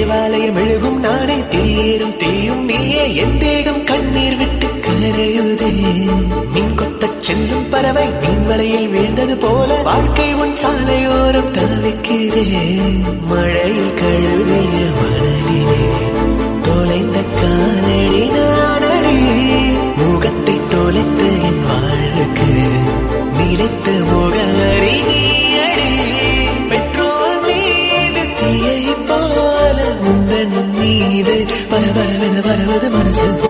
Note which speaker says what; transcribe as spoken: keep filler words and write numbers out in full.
Speaker 1: தேவாலயம் எழுகும் நானே தீரும் தீயும் நீயே என் தேகம் கண்ணீர் விட்டு கரையுதே மின் கொத்தச் செல்லும் பறவை மீன்வலையில் வீழ்ந்தது போல வாழ்க்கை உன் சாலையோரம் தவிக்கிறே மழையில் கழுவிய மணலிலே